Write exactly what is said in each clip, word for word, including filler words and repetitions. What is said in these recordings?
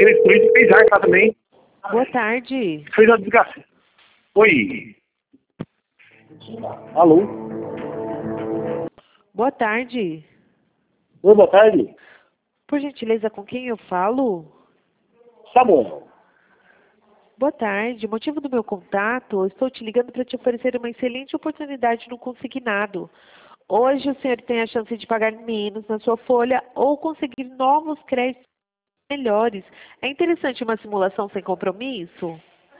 aquele político fez arte lá também. Boa tarde. Fez a desgraça. Oi. Alô? Boa tarde. Oi, boa tarde. Por gentileza, com quem eu falo? Samuel. Boa tarde. Motivo do meu contato, eu estou te ligando para te oferecer uma excelente oportunidade no consignado. Hoje o senhor tem a chance de pagar menos na sua folha ou conseguir novos créditos melhores. É interessante uma simulação sem compromisso?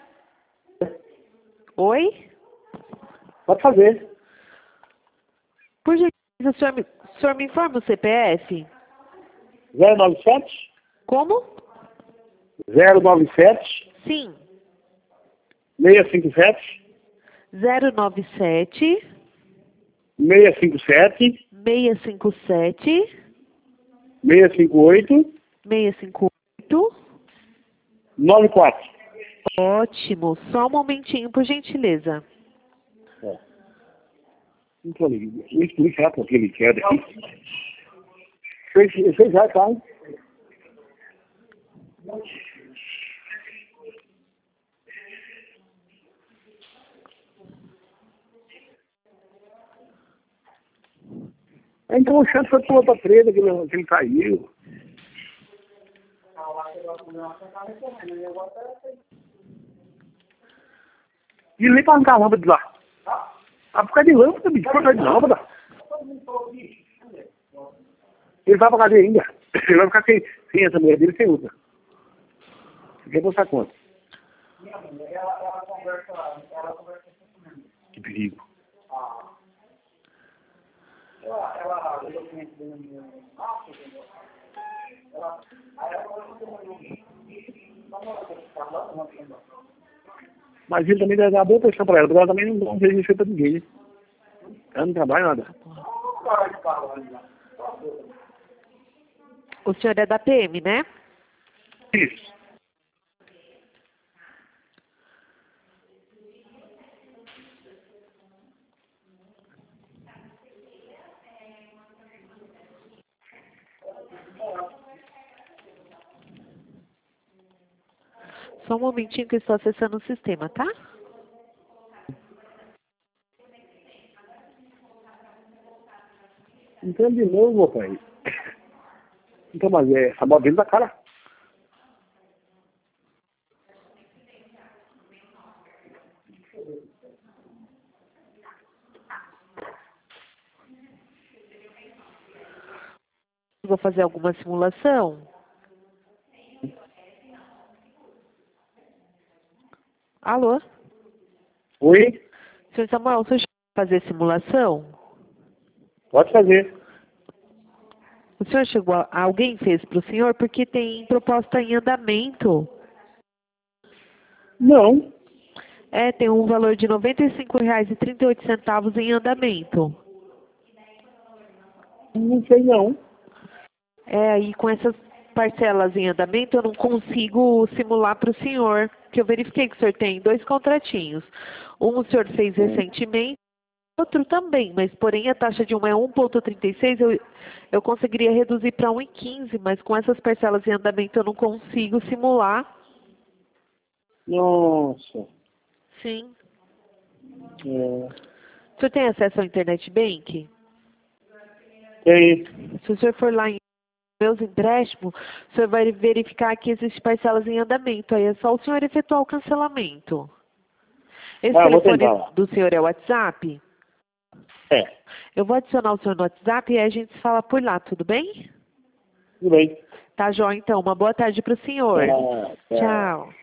Oi? Pode fazer. Por gentileza, o senhor me, o senhor me informa o C P F? zero nove sete, Como? zero nove sete, Sim. seis cinco sete, zero nove sete, seis cinco sete, seis cinco sete, seis cinco oito, seis cinco oito. nove quatro. Ótimo. Só um momentinho, por gentileza. É. Não tô ligado. Eu explico já porque ele quer daqui. Fez, fez já, tá? Então o chance foi pulou pra presa, que ele, que ele caiu. E ele pra arrancar a lâmpada de lá. Ah, por causa de lâmpada, bicho, por causa de lâmpada. Ele vai pra cadeia ainda. Ele vai ficar sem, sem essa mulher dele, sem outra. Você quer postar conta? Que perigo. Mas ele também deve dar boa pressão pra ela, porque ela também não, não fez isso pra ninguém, né? Ela não trabalha nada. O senhor é da P M, né? Isso. Só um momentinho que eu estou acessando o sistema, tá? Então de novo, meu pai. Então, mas é essa moda dele da cara. Vou fazer alguma simulação. Alô? Oi? Senhor Samuel, o senhor chegou a fazer simulação? Pode fazer. O senhor chegou a... Alguém fez para o senhor? Porque tem proposta em andamento. Não. É, tem um valor de noventa e cinco reais e trinta e oito centavos em andamento. Não sei não. É, e com essas parcelas em andamento eu não consigo simular para o senhor, que eu verifiquei que o senhor tem dois contratinhos. Um o senhor fez recentemente, outro também, mas porém a taxa de um é um vírgula trinta e seis, eu, eu conseguiria reduzir para um vírgula quinze, mas com essas parcelas em andamento eu não consigo simular. Nossa. Sim. É. O senhor tem acesso ao Internet Bank? Tem. Se o senhor for lá em meus empréstimos, o senhor vai verificar que existem parcelas em andamento. Aí é só o senhor efetuar o cancelamento. Esse Ah, vou telefone tentar lá. do senhor é o WhatsApp? É. Eu vou adicionar o senhor no WhatsApp e aí a gente se fala por lá, tudo bem? Tudo bem. Tá, Jó, então. Uma boa tarde para o senhor. Tchau, tchau. Tchau.